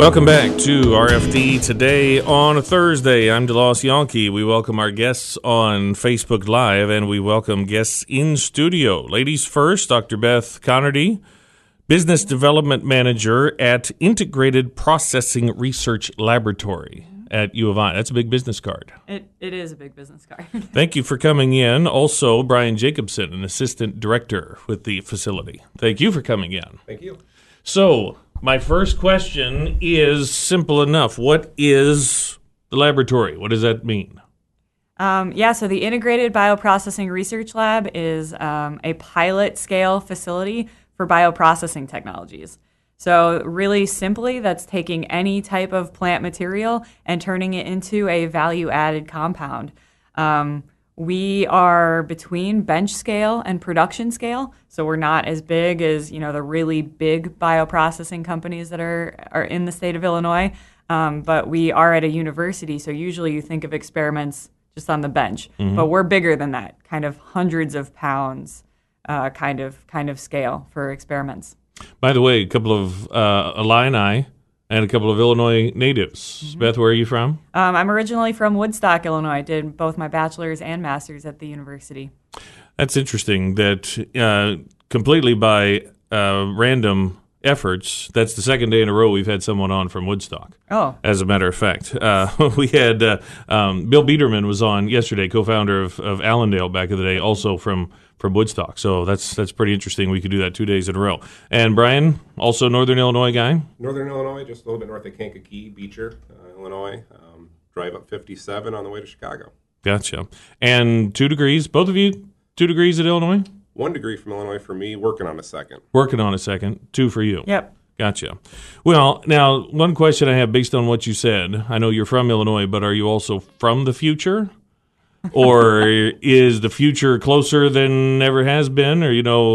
Welcome back to RFD Today on a Thursday. I'm DeLoss Yankee. We welcome our guests on Facebook Live, and we welcome guests in studio. Ladies first, Dr. Beth Connerty, Business Development Manager at Integrated Processing Research Laboratory at U of I. That's a big business card. It is a big business card. Thank you for coming in. Also, Brian Jacobson, an Assistant Director with the facility. Thank you for coming in. Thank you. So, my first question is simple enough. What is the laboratory? What does that mean? So the Integrated Bioprocessing Research Lab is a pilot scale facility for bioprocessing technologies. So really simply, that's taking any type of plant material and turning it into a value-added compound. We are between bench scale and production scale, so we're not as big as the really big bioprocessing companies that are in the state of Illinois, but we are at a university, so usually you think of experiments just on the bench, but we're bigger than that, kind of hundreds of pounds kind of scale for experiments. By the way, a couple of Illini and a couple of Illinois natives. Beth, where are you from? I'm originally from Woodstock, Illinois. I did both my bachelor's and master's at the university. That's interesting that completely by random efforts, that's the second day in a row we've had someone on from Woodstock. Oh. As a matter of fact. We had Bill Biederman was on yesterday, co-founder of Allendale back in the day, also from Woodstock. So that's pretty interesting. We could do that 2 days in a row. And Brian, also Northern Illinois guy? Northern Illinois, just a little bit north of Kankakee, Beecher, Illinois. Drive up 57 on the way to Chicago. Gotcha. And 2 degrees, both of you 2 degrees at Illinois? 1 degree from Illinois for me, working on a second. Working on a second, 2 for you. Yep. Gotcha. Well, now, one question I have based on what you said. I know you're from Illinois, but are you also from the future? Or is the future closer than ever has been? Or,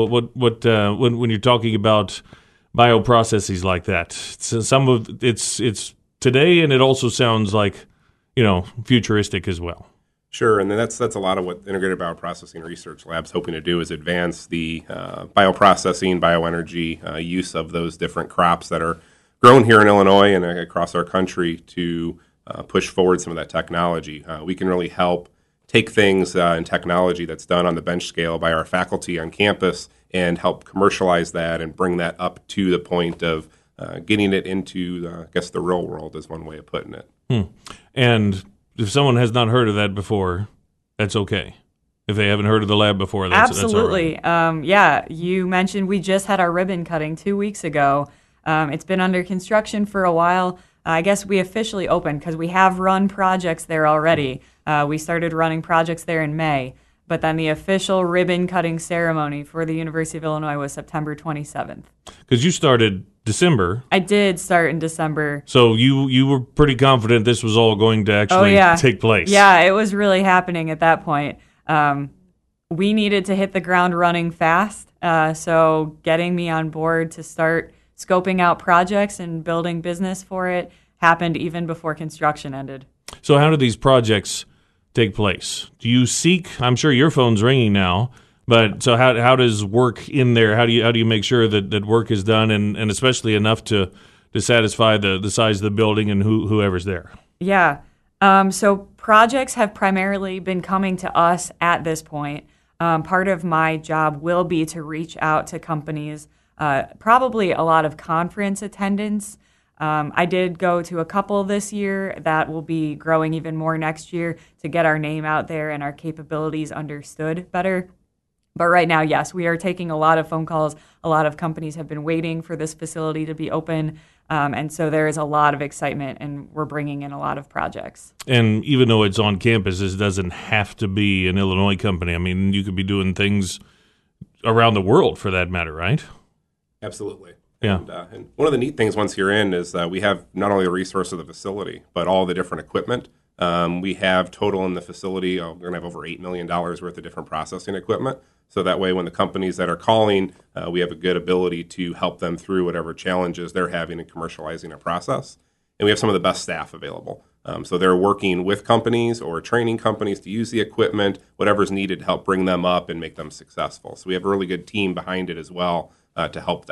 when you're talking about bioprocesses like that, some of it's today, and it also sounds like, futuristic as well. Sure, and that's a lot of what Integrated Bioprocessing Research Lab's hoping to do is advance the bioprocessing, bioenergy use of those different crops that are grown here in Illinois and across our country to push forward some of that technology. We can really help take things in technology that's done on the bench scale by our faculty on campus and help commercialize that and bring that up to the point of getting it into, the real world is one way of putting it. And if someone has not heard of that before, that's okay. If they haven't heard of the lab before, that's absolutely. That's all right. You mentioned we just had our ribbon cutting 2 weeks ago. It's been under construction for a while. I guess we officially opened because we have run projects there already. We started running projects there in May, but then the official ribbon cutting ceremony for the University of Illinois was September 27th. Because you started December. I did start in December. So you were pretty confident this was all going to actually take place. Yeah, it was really happening at that point. We needed to hit the ground running fast, so getting me on board to start scoping out projects and building business for it happened even before construction ended. So how do these projects take place? Do you seek, I'm sure your phone's ringing now, but so how does work in there, how do you make sure that work is done and especially enough to satisfy the size of the building and whoever's there? Yeah. So projects have primarily been coming to us at this point. Part of my job will be to reach out to companies, probably a lot of conference attendance. I did go to a couple this year that will be growing even more next year to get our name out there and our capabilities understood better. But right now, yes, we are taking a lot of phone calls. A lot of companies have been waiting for this facility to be open. And so there is a lot of excitement, and we're bringing in a lot of projects. And even though it's on campus, this doesn't have to be an Illinois company. I mean, you could be doing things around the world for that matter, right? Absolutely. Yeah. And one of the neat things once you're in is that we have not only the resource of the facility, but all the different equipment. We have total in the facility, we're going to have over $8 million worth of different processing equipment. So that way when the companies that are calling, we have a good ability to help them through whatever challenges they're having in commercializing our process. And we have some of the best staff available. So they're working with companies or training companies to use the equipment, whatever's needed to help bring them up and make them successful. So we have a really good team behind it as well to help that.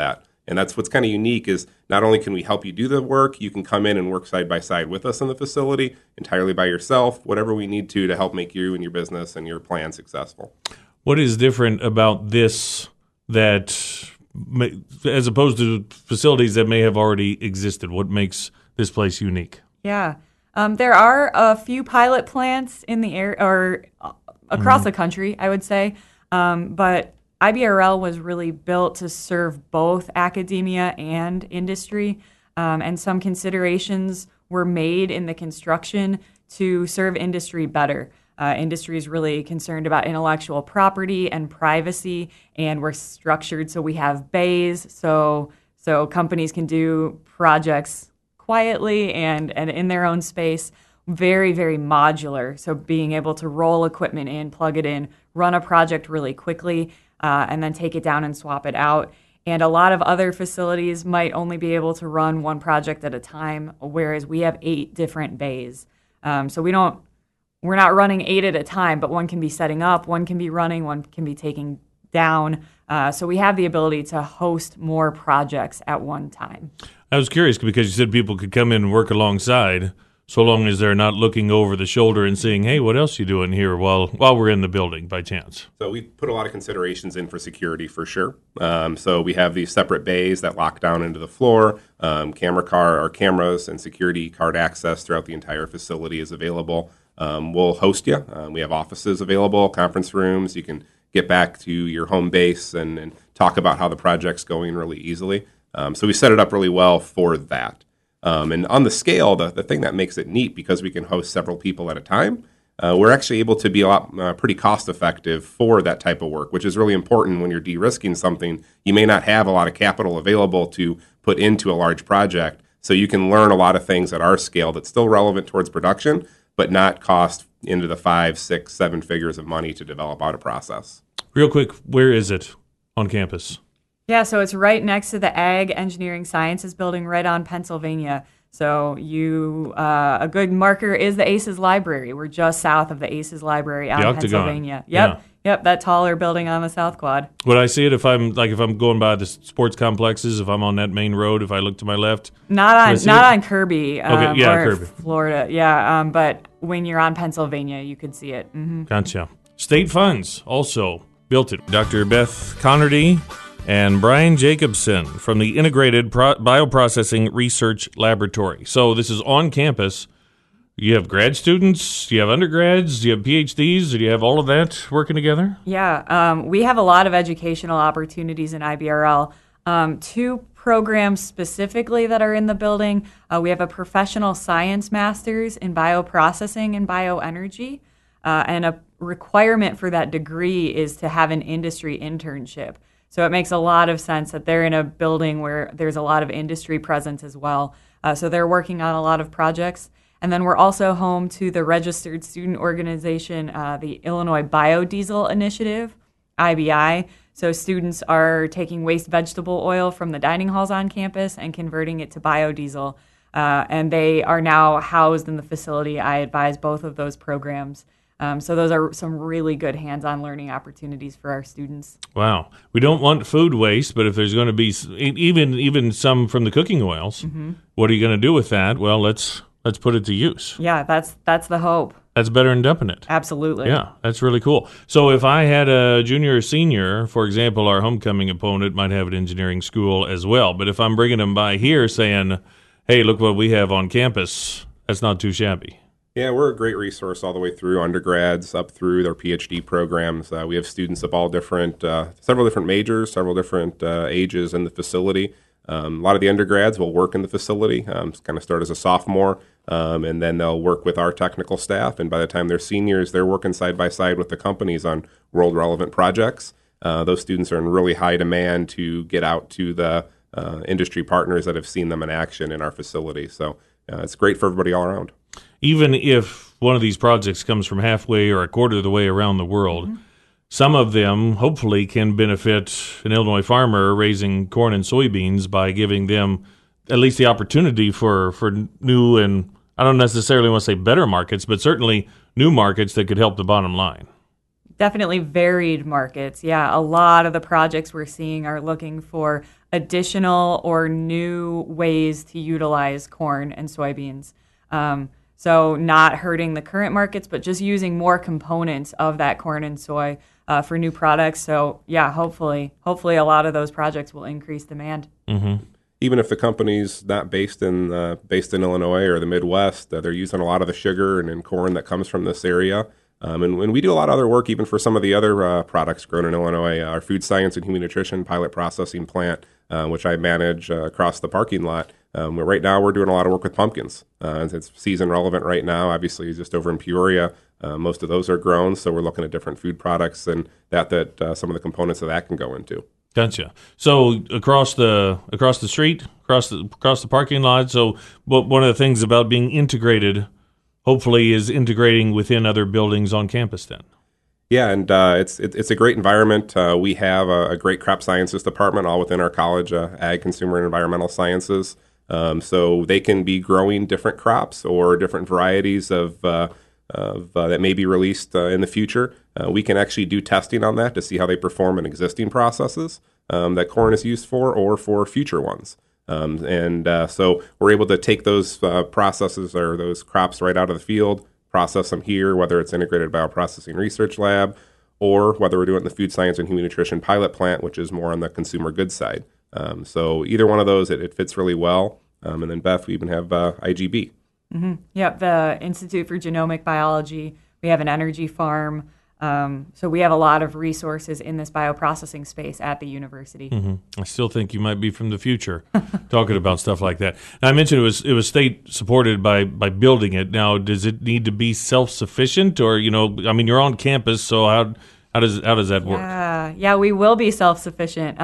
And that's what's kind of unique is not only can we help you do the work, you can come in and work side by side with us in the facility entirely by yourself, whatever we need to help make you and your business and your plan successful. What is different about this that, as opposed to facilities that may have already existed? What makes this place unique? Yeah. There are a few pilot plants in the area or across the country, I would say. But IBRL was really built to serve both academia and industry. And some considerations were made in the construction to serve industry better. Industry is really concerned about intellectual property and privacy, and we're structured so we have bays so companies can do projects quietly and in their own space. Very, very modular. So being able to roll equipment in, plug it in, run a project really quickly, and then take it down and swap it out. And a lot of other facilities might only be able to run one project at a time, whereas we have 8 different bays. So we're not running 8 at a time, but one can be setting up, one can be running, one can be taking down. So we have the ability to host more projects at one time. I was curious because you said people could come in and work alongside, so long as they're not looking over the shoulder and saying, hey, what else are you doing here while we're in the building by chance? So we put a lot of considerations in for security for sure. So we have these separate bays that lock down into the floor. Cameras and security card access throughout the entire facility is available. We'll host you. We have offices available, conference rooms. You can get back to your home base and talk about how the project's going really easily. So we set it up really well for that. And on the scale, the thing that makes it neat, because we can host several people at a time, we're actually able to be a lot pretty cost effective for that type of work, which is really important when you're de-risking something. You may not have a lot of capital available to put into a large project, so you can learn a lot of things at our scale that's still relevant towards production, but not cost into the 5, 6, 7 figures of money to develop out a process. Real quick, where is it on campus? Yeah, so it's right next to the Ag Engineering Sciences building right on Pennsylvania. So a good marker is the ACES Library. We're just south of the ACES Library out in Pennsylvania. Yep, that taller building on the South Quad. Would I see it if I'm going by the sports complexes, if I'm on that main road, if I look to my left? Not on Kirby. Okay, yeah, or Kirby. Florida, yeah. But when you're on Pennsylvania, you could see it. Mm-hmm. Gotcha. State funds also built it. Dr. Beth Connerty and Brian Jacobson from the Integrated Bioprocessing Research Laboratory. So this is on campus. You have grad students, do you have undergrads, do you have PhDs, do you have all of that working together? Yeah, we have a lot of educational opportunities in IBRL. 2 programs specifically that are in the building. We have a professional science master's in bioprocessing and bioenergy, and a requirement for that degree is to have an industry internship. So it makes a lot of sense that they're in a building where there's a lot of industry presence as well. So they're working on a lot of projects. And then we're also home to the registered student organization, the Illinois Biodiesel Initiative, IBI. So students are taking waste vegetable oil from the dining halls on campus and converting it to biodiesel. And they are now housed in the facility. I advise both of those programs. So those are some really good hands-on learning opportunities for our students. Wow. We don't want food waste, but if there's going to be even some from the cooking oils, what are you going to do with that? Well, let's put it to use. Yeah, that's the hope. That's better than dumping it. Absolutely. Yeah, that's really cool. So if I had a junior or senior, for example, our homecoming opponent might have an engineering school as well. But if I'm bringing them by here saying, hey, look what we have on campus, that's not too shabby. Yeah, we're a great resource all the way through undergrads up through their PhD programs. We have students of all different, several different majors, several different ages in the facility. A lot of the undergrads will work in the facility, kind of start as a sophomore, and then they'll work with our technical staff. And by the time they're seniors, they're working side by side with the companies on world-relevant projects. Those students are in really high demand to get out to the industry partners that have seen them in action in our facility. So it's great for everybody all around. Even if one of these projects comes from halfway or a quarter of the way around the world, some of them hopefully can benefit an Illinois farmer raising corn and soybeans by giving them at least the opportunity for new, and I don't necessarily want to say better markets, but certainly new markets that could help the bottom line. Definitely varied markets. Yeah, a lot of the projects we're seeing are looking for additional or new ways to utilize corn and soybeans. So not hurting the current markets, but just using more components of that corn and soy for new products. So yeah, hopefully a lot of those projects will increase demand. Mm-hmm. Even if the company's not based in Illinois or the Midwest, they're using a lot of the sugar and corn that comes from this area. And we do a lot of other work, even for some of the other products grown in Illinois. Our food science and human nutrition pilot processing plant, which I manage across the parking lot. Right now, we're doing a lot of work with pumpkins. It's season relevant right now. Obviously, just over in Peoria, most of those are grown. So we're looking at different food products and that some of the components of that can go into. Gotcha. So across the street, across the parking lot. So one of the things about being integrated, hopefully, is integrating within other buildings on campus. Then. Yeah, and it's a great environment. We have a great crop sciences department all within our college, ag, consumer, and environmental sciences. So they can be growing different crops or different varieties of that may be released in the future. We can actually do testing on that to see how they perform in existing processes that corn is used for or for future ones. So we're able to take those processes or those crops right out of the field, process them here, whether it's integrated bioprocessing research lab or whether we're doing it in the food science and human nutrition pilot plant, which is more on the consumer goods side. So either one of those, it fits really well. And then, Beth, we even have IGB. Mm-hmm. Yep, the Institute for Genomic Biology. We have an energy farm. So we have a lot of resources in this bioprocessing space at the university. Mm-hmm. I still think you might be from the future talking about stuff like that. Now, I mentioned it was state supported by building it. Now, does it need to be self-sufficient, or you're on campus, so how does that work? Yeah, we will be self-sufficient.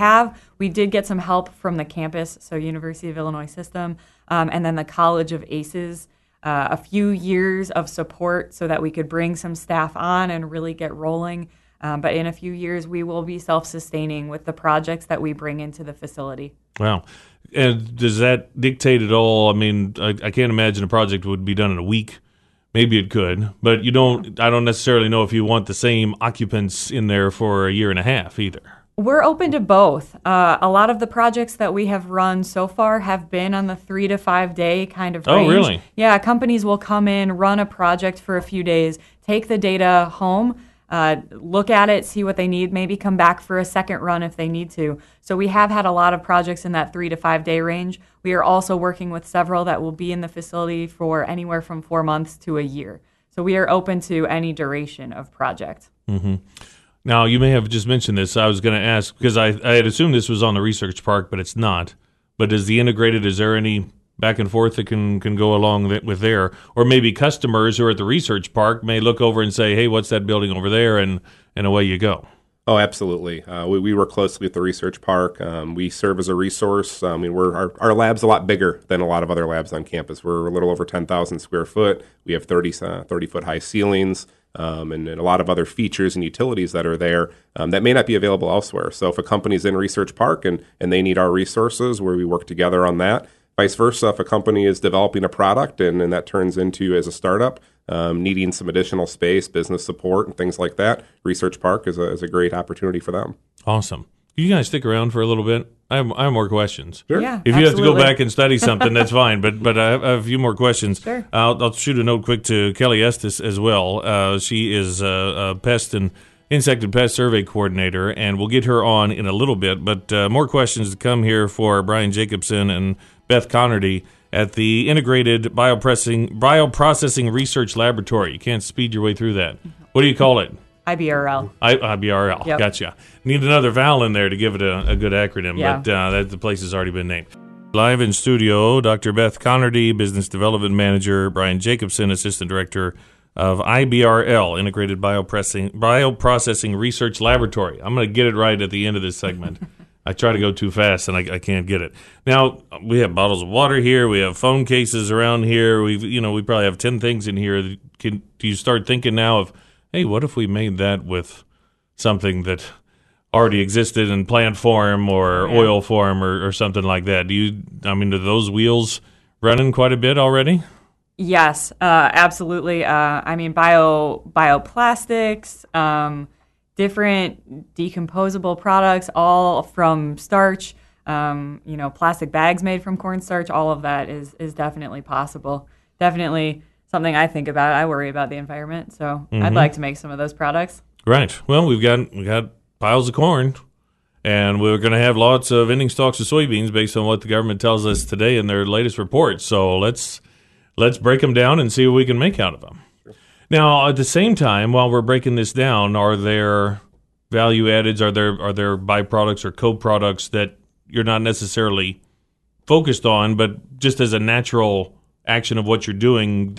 We did get some help from the campus, so University of Illinois System, and then the College of ACES. A few years of support so that we could bring some staff on and really get rolling. But in a few years, we will be self-sustaining with the projects that we bring into the facility. Wow. And does that dictate at all? I mean, I can't imagine a project would be done in a week. Maybe it could, but I don't necessarily know if you want the same occupants in there for a year and a half either. We're open to both. A lot of the projects that we have run so far have been on the 3 to 5 day kind of range. Oh, really? Yeah, companies will come in, run a project for a few days, take the data home, look at it, see what they need, maybe come back for a second run if they need to. So we have had a lot of projects in that 3 to 5 day range. We are also working with several that will be in the facility for anywhere from 4 months to a year. So we are open to any duration of project. Mm-hmm. Now, you may have just mentioned this. I was going to ask, because I had assumed this was on the research park, but it's not. But is there any back and forth that can go along with there? Or maybe customers who are at the research park may look over and say, hey, what's that building over there? And away you go. Oh, absolutely. We work closely with the research park. We serve as a resource. Our lab's a lot bigger than a lot of other labs on campus. We're a little over 10,000 square foot. We have 30-foot high ceilings. And a lot of other features and utilities that are there that may not be available elsewhere. So if a company's in Research Park and they need our resources, where we work together on that. Vice versa, if a company is developing a product and that turns into, as a startup, needing some additional space, business support, and things like that, Research Park is a great opportunity for them. Awesome. You guys stick around for a little bit? I have more questions. Sure. Yeah, if you absolutely. have to go back and study something, that's fine. But I have a few more questions. Sure. I'll shoot a note quick to Kelly Estes as well. She is a pest and insect and pest survey coordinator, and we'll get her on in a little bit. But more questions to come here for Brian Jacobson and Beth Connerty at the Integrated Bioprocessing Research Laboratory. You can't speed your way through that. What do you call it? IBRL. IBRL. Yep. Gotcha. Need another vowel in there to give it a good acronym, Yeah. but the place has already been named. Live in studio, Dr. Beth Connerty, Business Development Manager, Brian Jacobson, Assistant Director of IBRL, Integrated Bioprocessing Research Laboratory. I'm going to get it right at the end of this segment. I try to go too fast, and I can't get it. Now, we have bottles of water here. We have phone cases around here. We probably have 10 things in here. Do you start thinking now of, hey, what if we made that with something that already existed in plant form or oil form or something like that? Are those wheels running quite a bit already? Yes, absolutely. I mean, bioplastics, different decomposable products, all from starch. Plastic bags made from cornstarch. All of that is definitely possible. Definitely something I think about. I worry about the environment, so I'd like to make some of those products. Right. Well, we got piles of corn, and we're going to have lots of ending stalks of soybeans based on what the government tells us today in their latest report. So let's break them down and see what we can make out of them. Now, at the same time, while we're breaking this down, are there value addeds? Are there byproducts or co-products that you're not necessarily focused on, but just as a natural action of what you're doing,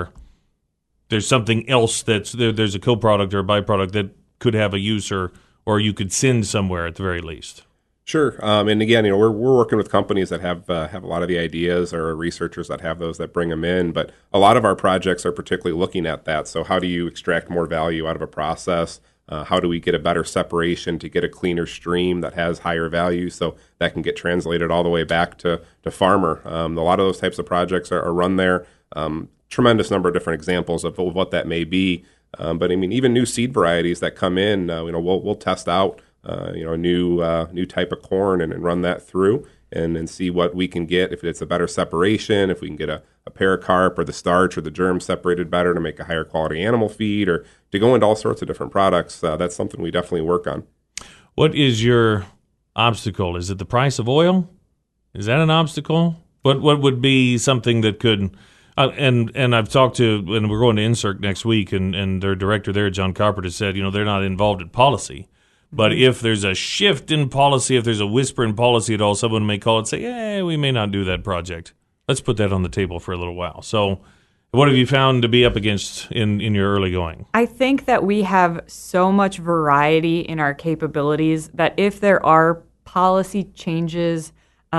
there's something else there's a co-product or a byproduct that could have a use or you could send somewhere at the very least? Sure. And again, we're working with companies that have a lot of the ideas, or researchers that have those that bring them in. But a lot of our projects are particularly looking at that. So how do you extract more value out of a process? How do we get a better separation to get a cleaner stream that has higher value, so that can get translated all the way back to farmer? A lot of those types of projects are run there. Tremendous number of different examples of what that may be. But I mean, even new seed varieties that come in, we'll test out a new type of corn and run that through and see what we can get, if it's a better separation, if we can get a paracarp or the starch or the germ separated better to make a higher quality animal feed, or to go into all sorts of different products. That's something we definitely work on. What is your obstacle? Is it the price of oil? Is that an obstacle? What would be something that could and I've talked to, and we're going to INSERC next week, and their director there, John Carpenter, said, they're not involved in policy. But if there's a shift in policy, if there's a whisper in policy at all, someone may call and say, we may not do that project. Let's put that on the table for a little while. So what have you found to be up against in your early going? I think that we have so much variety in our capabilities that if there are policy changes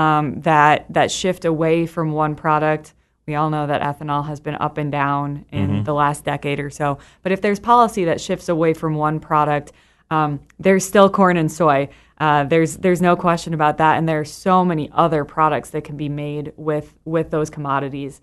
that shift away from one product, we all know that ethanol has been up and down in the last decade or so. But if there's policy that shifts away from one product, there's still corn and soy. There's no question about that, and there are so many other products that can be made with those commodities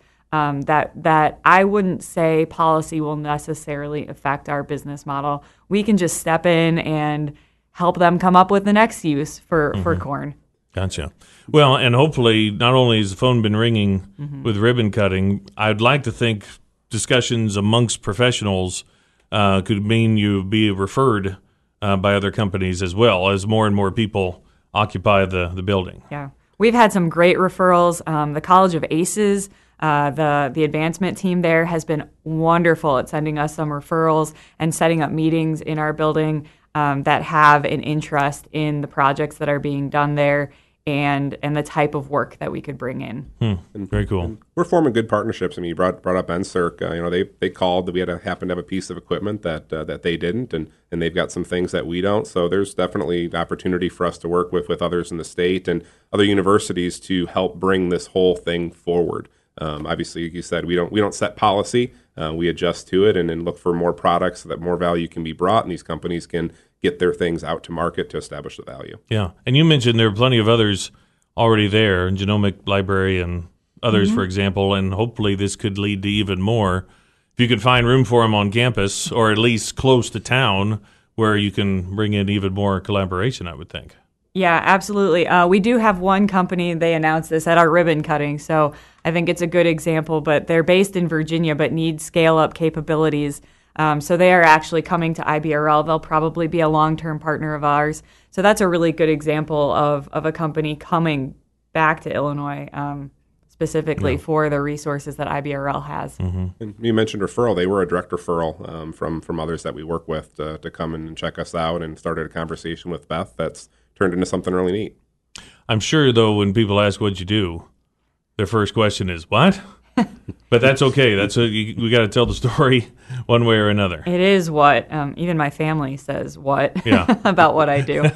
that I wouldn't say policy will necessarily affect our business model. We can just step in and help them come up with the next use for corn. Gotcha. Well, and hopefully not only has the phone been ringing with ribbon cutting, I'd like to think discussions amongst professionals could mean you be referred by other companies as well, as more and more people occupy the building. Yeah. We've had some great referrals. The College of ACES, the advancement team there has been wonderful at sending us some referrals and setting up meetings in our building that have an interest in the projects that are being done there and the type of work that we could bring in. Very cool. And we're forming good partnerships. I mean, you brought up NSERC. They called that we happened to have a piece of equipment that they didn't, and they've got some things that we don't. So there's definitely opportunity for us to work with others in the state and other universities to help bring this whole thing forward. Obviously, like you said, we don't set policy. We adjust to it and then look for more products so that more value can be brought, and these companies can get their things out to market to establish the value. Yeah, and you mentioned there are plenty of others already there, Genomic Library and others, for example, and hopefully this could lead to even more. If you could find room for them on campus or at least close to town where you can bring in even more collaboration, I would think. Yeah, absolutely. We do have one company, they announced this at our ribbon cutting, so I think it's a good example, but they're based in Virginia but need scale-up capabilities. So they are actually coming to IBRL. They'll probably be a long-term partner of ours. So that's a really good example of a company coming back to Illinois specifically for the resources that IBRL has. And you mentioned referral. They were a direct referral from others that we work with to come in and check us out, and started a conversation with Beth that's turned into something really neat. I'm sure, though, when people ask what you do, their first question is, what? But that's okay. We got to tell the story one way or another. It is what. Even my family says what about what I do.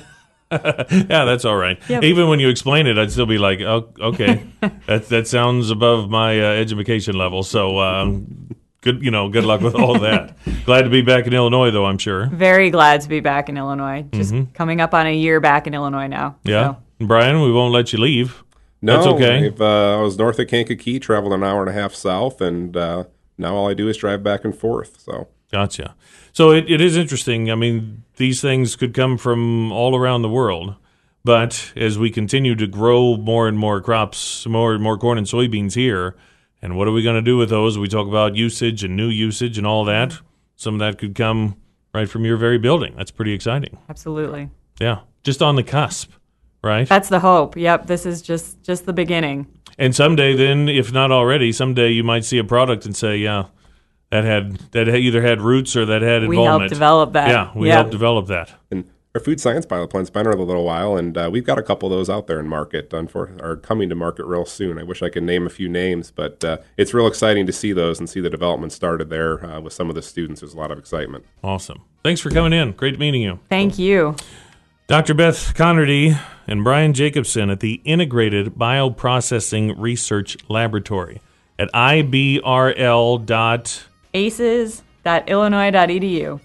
Yeah, that's all right. Yep. Even when you explain it, I'd still be like, oh, okay, that sounds above my education level. So good luck with all of that. Glad to be back in Illinois, though, I'm sure. Very glad to be back in Illinois. Just coming up on a year back in Illinois now. Yeah. So. Brian, we won't let you leave. No, That's okay. I was north of Kankakee, traveled an hour and a half south, and now all I do is drive back and forth. So Gotcha. So it is interesting. I mean, these things could come from all around the world, but as we continue to grow more and more crops, more and more corn and soybeans here, and what are we going to do with those? We talk about usage and new usage and all that. Some of that could come right from your very building. That's pretty exciting. Absolutely. Yeah, just on the cusp, right? That's the hope. Yep, this is just the beginning. And someday, then, if not already, someday you might see a product and say, "Yeah, that either had roots or that had We involvement." helped develop that. Yeah, we Yep. helped develop that. and our food science pilot plant's been around a little while, and we've got a couple of those out there in market. Are coming to market real soon. I wish I could name a few names, but it's real exciting to see those and see the development started there with some of the students. There's a lot of excitement. Awesome. Thanks for coming in. Great meeting you. Thank you. Dr. Beth Connerty and Brian Jacobson at the Integrated Bioprocessing Research Laboratory at ibrl. aces.illinois.edu.